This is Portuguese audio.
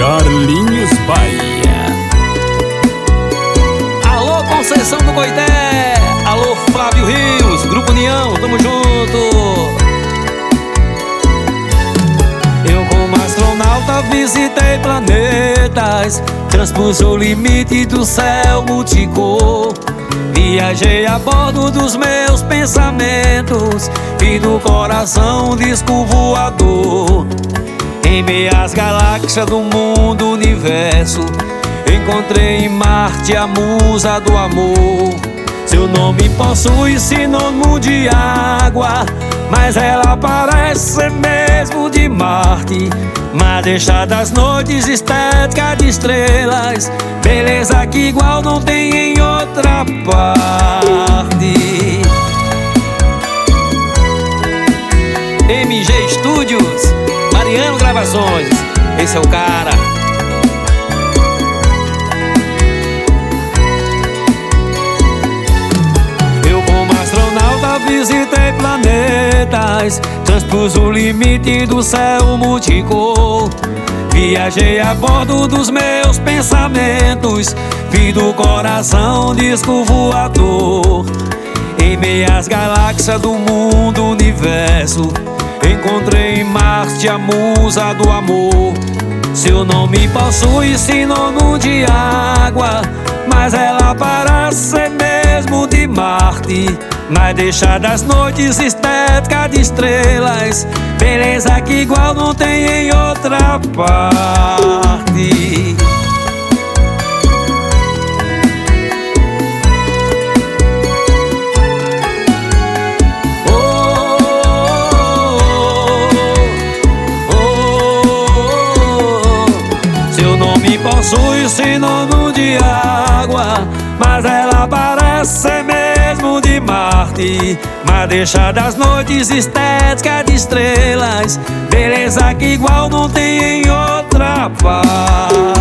Carlinhos Bahia. Alô, Conceição do Coité. Alô, Flávio Rios, Grupo União, tamo junto. Eu como astronauta visitei planetas, transpus o limite do céu multicor. Viajei a bordo dos meus pensamentos e do coração disco voador. Em meias galáxias do mundo universo, encontrei em Marte a musa do amor. Seu nome possui sinônimo de água, mas ela parece ser mesmo de Marte. Mas deixa das noites estética de estrelas, beleza que igual não tem em outra parte. MG Studios, Mariano Gravações, esse é o cara. Eu como astronauta visitei planetas, transpus o limite do céu multicor. Viajei a bordo dos meus pensamentos, vi do coração disco voador. Em meias galáxias do mundo universo, encontrei em Marte a musa do amor. Seu nome possui sinônimo de água, mas ela parece ser mesmo de Marte. Mas deixa das noites estética de estrelas, beleza que igual não tem em outra parte. Seu nome possui sinônimo de água, mas ela parece ser mesmo de Marte. Mas deixa das noites estética de estrelas, beleza que igual não tem em outra parte.